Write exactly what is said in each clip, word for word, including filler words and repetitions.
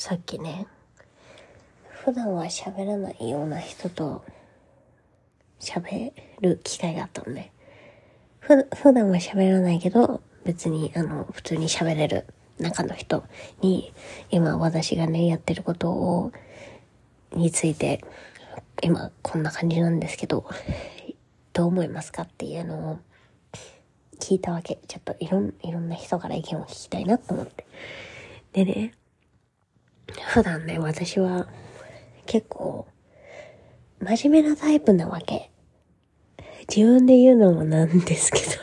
さっきね、普段は喋らないような人と喋る機会があったのね。ふ普段は喋らないけど、別にあの普通に喋れる中の人に、今私がねやってることをについて、今こんな感じなんですけど、どう思いますかっていうのを聞いたわけ。ちょっといろんいろんな人から意見を聞きたいなと思って。でね、普段ね私は結構真面目なタイプなわけ。自分で言うのもなんですけど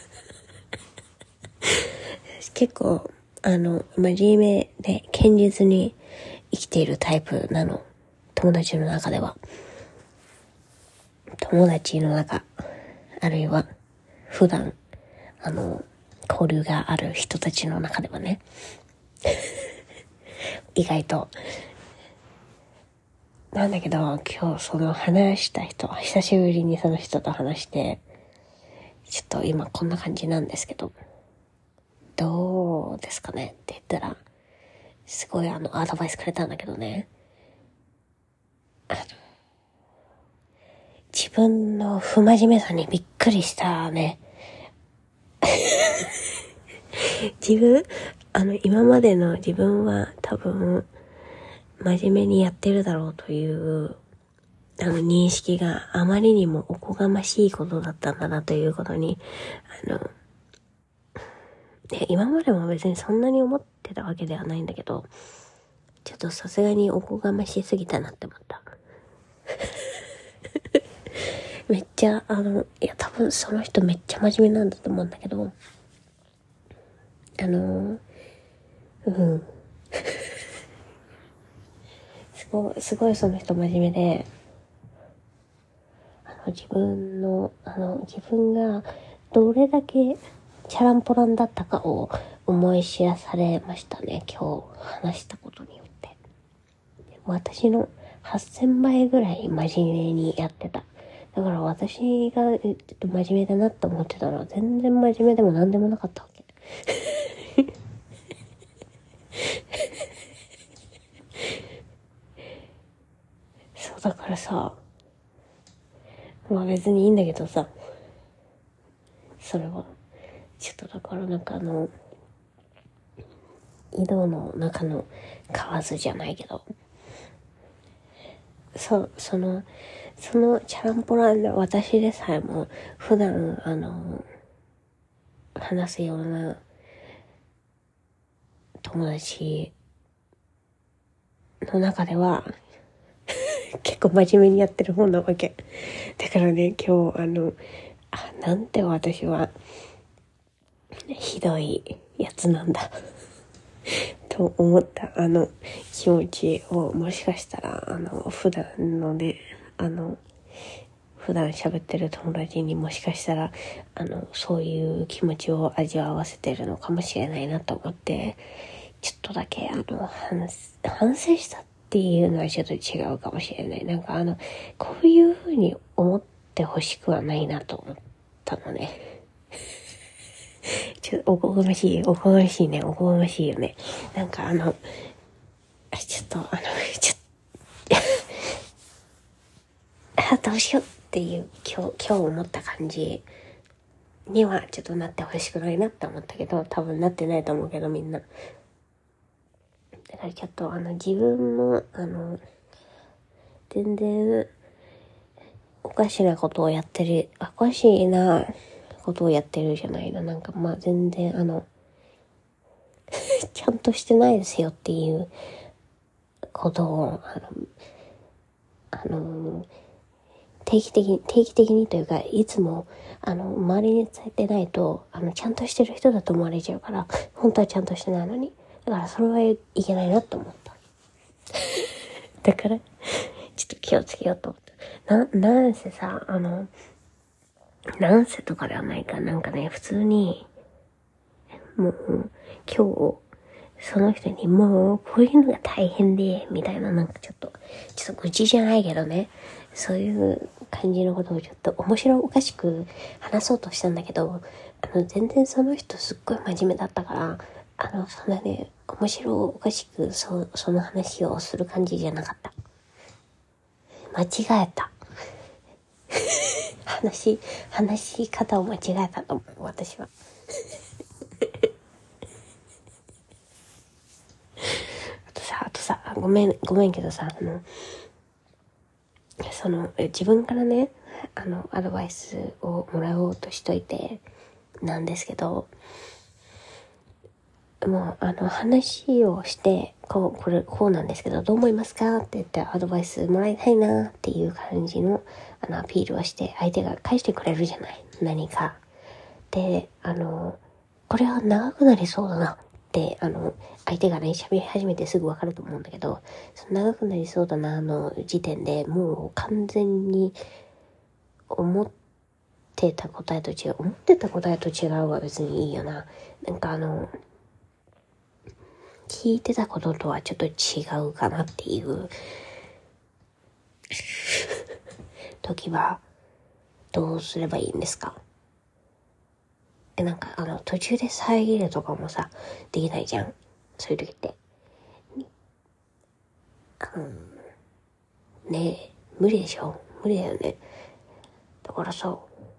結構あの真面目で堅実に生きているタイプなの。友達の中では、友達の中、あるいは普段あの交流がある人たちの中ではね意外となんだけど、今日その話した人、久しぶりにその人と話して、ちょっと今こんな感じなんですけど、どうですかねって言ったら、すごいあのアドバイスくれたんだけどね、あの自分の不真面目さにびっくりしたね。自分あの今までの自分は多分真面目にやってるだろうというあの認識があまりにもおこがましいことだったんだなということに、あの今までも別にそんなに思ってたわけではないんだけど、ちょっとさすがにおこがましすぎたなって思っためっちゃあのいや多分その人めっちゃ真面目なんだと思うんだけど、あのうんすごいすごいその人真面目で、あの自分のあの自分がどれだけチャランポランだったかを思い知らされましたね、今日話したことによって。私のはっせんばいぐらい真面目にやってた。だから私がちょっと真面目だなって思ってたのは全然真面目でも何でもなかったわけそうだからさ、まあ別にいいんだけどさ、それはちょっとだからなんかあの井戸の中の蛙じゃないけど、そそのそのチャランポランな私でさえも普段あの話すような友達の中では結構真面目にやってる方なわけだからね、今日あのあなんて私はひどいやつなんだと思ったあの気持ちを、もしかしたらあの普段のねあの普段喋ってる友達にもしかしたらあのそういう気持ちを味わわせてるのかもしれないなと思って、ちょっとだけあの反反省したっていうのはちょっと違うかもしれない。なんかあのこういう風に思ってほしくはないなと思ったのね。ちょっとおこがましいおこがましいねおこがましいよね。なんかあのちょっとあのちょっとあどうしようっていう今日今日思った感じにはちょっとなってほしくないなって思ったけど、多分なってないと思うけどみんな。だからちょっとあの自分もあの全然おかしなことをやってるおかしいなことをやってるじゃないの。なんかまあ全然あのちゃんとしてないですよっていうことをあのあの定期的に定期的にというかいつもあの周りに伝えてないとあのちゃんとしてる人だと思われちゃうから、本当はちゃんとしてないのに、だからそれはいけないなと思っただからちょっと気をつけようと思った。ななんせさあのなんせとかではないか、なんかね普通にもう今日その人にもうこういうのが大変でみたいな、なんかちょっとちょっと愚痴じゃないけどね、そういう感じのことをちょっと面白おかしく話そうとしたんだけど、あの全然その人すっごい真面目だったから、 あの、そんなね、面白おかしく、そ、その話をする感じじゃなかった。間違えた。話、話し方を間違えたと思う、私は。あとさ、あとさ、ごめん、ごめんけどさ、あの、その、自分からね、あの、アドバイスをもらおうとしといて、なんですけど、もう、あの、話をして、こう、これ、こうなんですけど、どう思いますかって言ってアドバイスもらいたいなっていう感じの、あの、アピールをして、相手が返してくれるじゃない。何か。で、あの、これは長くなりそうだなって、あの、相手がね、喋り始めてすぐわかると思うんだけど、その長くなりそうだなの時点でもう完全に思ってた答えと違う。思ってた答えと違うは別にいいよな。なんかあの、聞いてたこととはちょっと違うかなっていう時はどうすればいいんですか？え、なんかあの途中で遮るとかもさ、できないじゃん。そういう時って。うん、ねえ、無理でしょ？無理だよね。だからさ、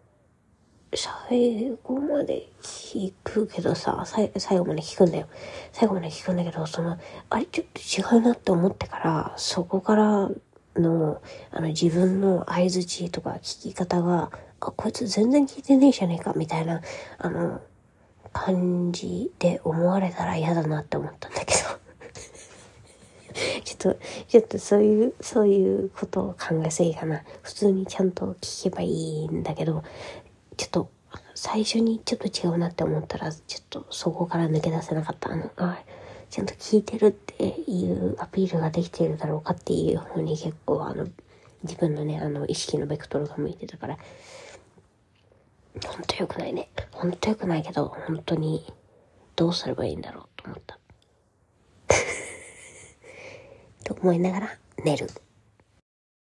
最後まで聞くけどさ、最最後まで聞くんだよ。最後まで聞くんだけど、その、あれちょっと違うなって思ってから、そこからの、あの自分の相槌とか聞き方が、あ、こいつ全然聞いてねえじゃねえか、みたいな、あの、感じで思われたら嫌だなって思ったんだけど。ちょっと、ちょっとそういう、そういうことを考えすぎかな。普通にちゃんと聞けばいいんだけど、ちょっと、最初にちょっと違うなって思ったら、ちょっとそこから抜け出せなかった。あの、あ、ちゃんと聞いてるっていうアピールができているだろうかっていう方に結構、あの、自分のね、あの、意識のベクトルが向いてたから、ほんと良くないね。ほんと良くないけど、本当に、どうすればいいんだろうと思った。と思いながら寝る。